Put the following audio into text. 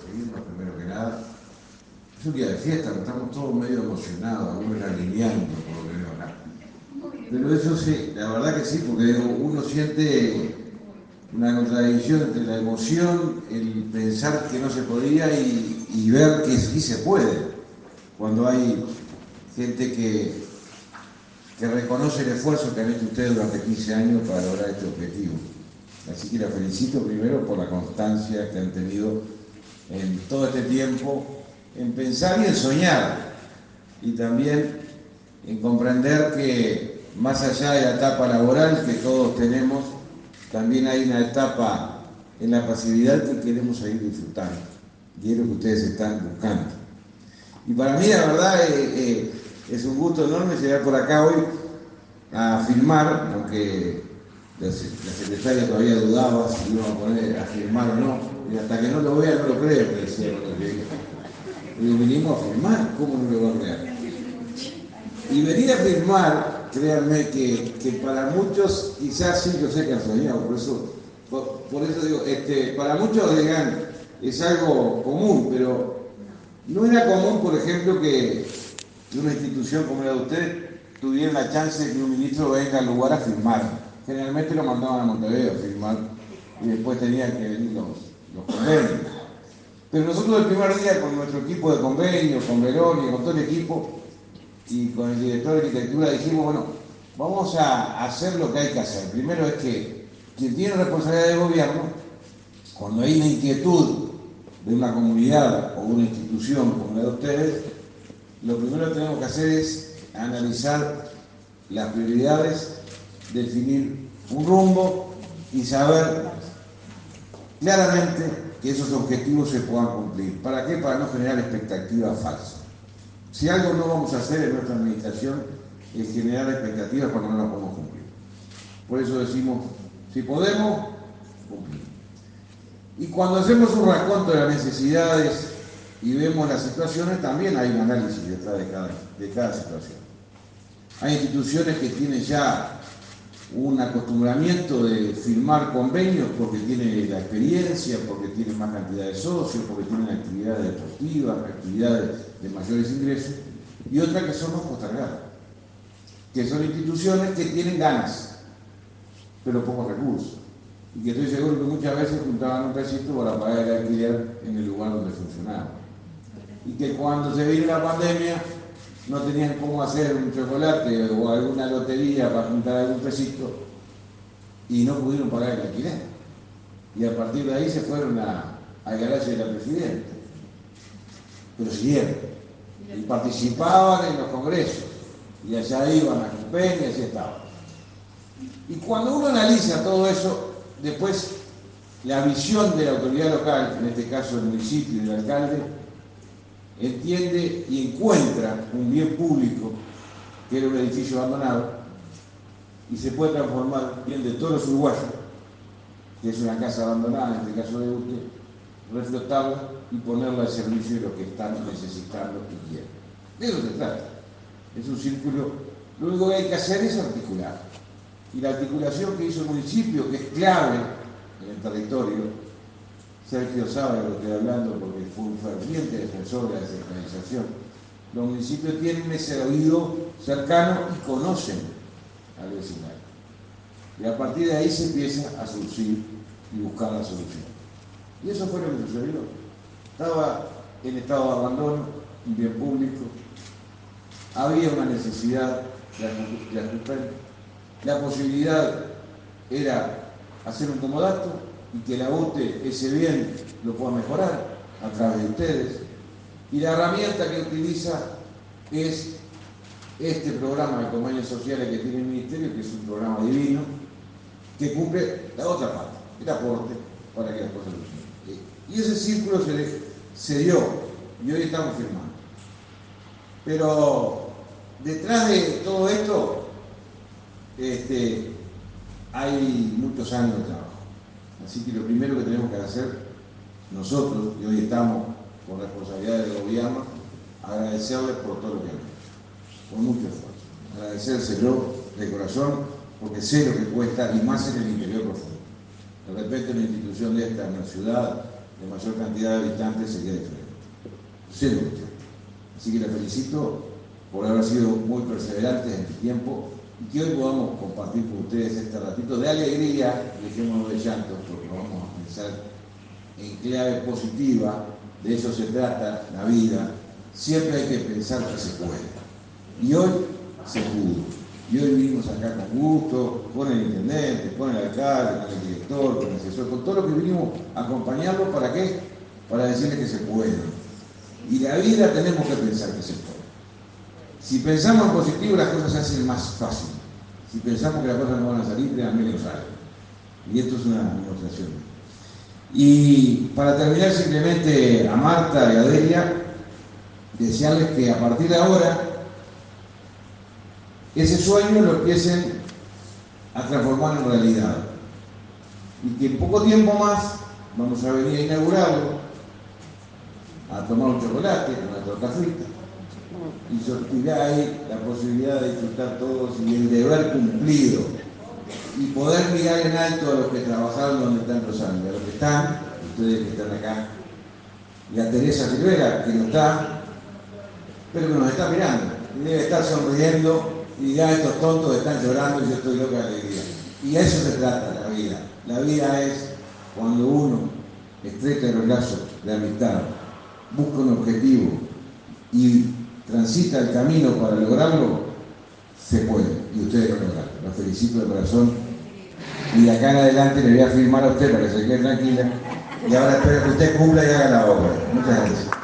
recibirnos primero que nada. Es un día de fiesta, estamos todos medio emocionados, algunos alineando por lo que veo acá. Pero eso sí, la verdad que sí, porque uno siente una contradicción entre la emoción, el pensar que no se podía y ver que sí se puede. Cuando hay gente que reconoce el esfuerzo que han hecho ustedes durante 15 años para lograr este objetivo. Así que la felicito primero por la constancia que han tenido en todo este tiempo, en pensar y en soñar, y también en comprender que más allá de la etapa laboral que todos tenemos, también hay una etapa en la pasividad que queremos seguir disfrutando, y es lo que ustedes están buscando. Y para mí, la verdad, es un gusto enorme llegar por acá hoy a firmar, aunque la secretaria todavía dudaba si iba a poner a firmar o no, y hasta que no lo vea no lo creo, me decía cuando llegué. Y vinimos a firmar, ¿cómo no lo va a creer? Y venir a firmar, créanme que para muchos, quizás sí, yo sé que han soñado, por eso digo, para muchos digan, es algo común, pero no era común, por ejemplo, que una institución como la de usted tuviera la chance de que un ministro venga al lugar a firmar. Generalmente lo mandaban a Montevideo a firmar y después tenían que venir los convenios. Pero nosotros el primer día con nuestro equipo de convenios, con Verón y con todo el equipo y con el director de arquitectura dijimos, bueno, vamos a hacer lo que hay que hacer. Primero es que quien tiene responsabilidad de gobierno, cuando hay una inquietud de una comunidad o una institución como la de ustedes, lo primero que tenemos que hacer es analizar las prioridades, definir un rumbo y saber claramente que esos objetivos se puedan cumplir. ¿Para qué? Para no generar expectativas falsas. Si algo no vamos a hacer en nuestra administración es generar expectativas cuando no las podemos cumplir. Por eso decimos, si podemos, cumplir. Y cuando hacemos un raconto de las necesidades y vemos las situaciones, también hay un análisis detrás de cada situación. Hay instituciones que tienen ya un acostumbramiento de firmar convenios porque tienen la experiencia, porque tienen más cantidad de socios, porque tienen actividades deportivas, actividades de mayores ingresos, y otras que son más postergadas, que son instituciones que tienen ganas, pero pocos recursos, y que estoy seguro que muchas veces juntaban un pesito para pagar el alquiler en el lugar donde funcionaba. Y que cuando se vino la pandemia no tenían cómo hacer un chocolate o alguna lotería para juntar algún pesito y no pudieron pagar el alquiler. Y a partir de ahí se fueron al garaje de la Presidenta. Pero siguieron. Y participaban en los congresos. Y allá iban a Cupén y así estaban. Y cuando uno analiza todo eso, después la visión de la autoridad local, en este caso el municipio y el alcalde, entiende y encuentra un bien público que era un edificio abandonado y se puede transformar bien de todos los uruguayos, que es una casa abandonada, en este caso de usted, reflotarla y ponerla al servicio de los que están necesitando y quieren. De eso se trata. Es un círculo. Lo único que hay que hacer es articular. Y la articulación que hizo el municipio, que es clave en el territorio, Sergio sabe de lo que estoy hablando porque fue un ferviente defensor de la descentralización. Los municipios tienen ese oído cercano y conocen al vecindario. Y a partir de ahí se empieza a surgir y buscar la solución. Y eso fue lo que sucedió. Estaba en estado de abandono, un bien público, había una necesidad de ajustar. La posibilidad era hacer un comodato y que la UTE ese bien lo pueda mejorar a través de ustedes. Y la herramienta que utiliza es este programa de convenios sociales que tiene el Ministerio, que es un programa divino, que cumple la otra parte, el aporte para que las cosas funcionen. Y ese círculo se dio, y hoy estamos firmando. Pero detrás de todo esto hay muchos años de trabajo. Así que lo primero que tenemos que hacer nosotros, y hoy estamos con responsabilidad del gobierno, agradecerles por todo lo que han hecho, con mucho esfuerzo. Agradecérselo de corazón, porque sé lo que cuesta, y más en el interior profundo. De repente una institución de esta en una ciudad de mayor cantidad de habitantes sería diferente. Sé lo que usted. Así que la felicito por haber sido muy perseverantes en este tiempo y que hoy podamos compartir con ustedes este ratito de alegría, dejémonos de llanto, porque vamos a pensar en clave positiva, de eso se trata la vida. Siempre hay que pensar que se puede. Y hoy se pudo. Y hoy vinimos acá con gusto, con el intendente, con el alcalde, con el director, con el asesor, con todo lo que vinimos a acompañarlo. ¿Para qué? Para decirle que se puede. Y la vida tenemos que pensar que se puede. Si pensamos en positivo, las cosas se hacen más fáciles. Si pensamos que las cosas no van a salir, también lo salen. Y esto es una demostración. Y para terminar, simplemente a Marta y a Delia, desearles que a partir de ahora ese sueño lo empiecen a transformar en realidad. Y que en poco tiempo más vamos a venir a inaugurarlo, a tomar un chocolate, una torta frita, y sortirá ahí la posibilidad de disfrutar todos y el deber cumplido. Y poder mirar en alto a los que trabajaron donde están Rosario, a los que están, ustedes que están acá, y a Teresa Rivera, que no está, pero que nos está mirando, y debe estar sonriendo. Y ya estos tontos están llorando y yo estoy loca de alegría. Y a eso se trata la vida. La vida es cuando uno estrecha los lazos de amistad, busca un objetivo y transita el camino para lograrlo, se puede. Y ustedes lo lograron. Los felicito de corazón. Y de acá en adelante le voy a firmar a usted para que se quede tranquila. Y ahora espero que usted cumpla y haga la obra. Muchas gracias.